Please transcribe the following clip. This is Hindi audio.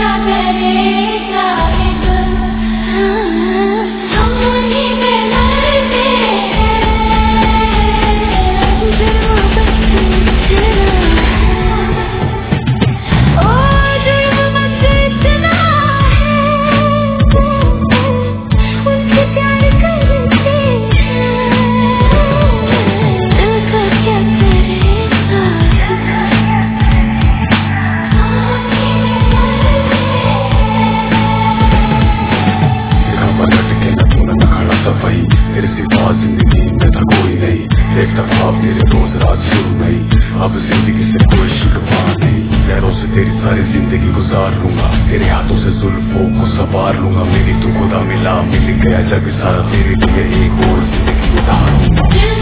जिंदगी में था कोई नहीं, देखता ख्वाब मेरे रोज रात शुरू नहीं। अब जिंदगी से कोई शिकवा नहीं, पैरों से तेरी सारी जिंदगी गुजार लूंगा, तेरे हाथों से जुल्फों को संवार लूंगा। मेरी तू खुदा मिला, मिल गया जग सारा, तेरे लिए एक और जिंदगी गुजार लूंगा।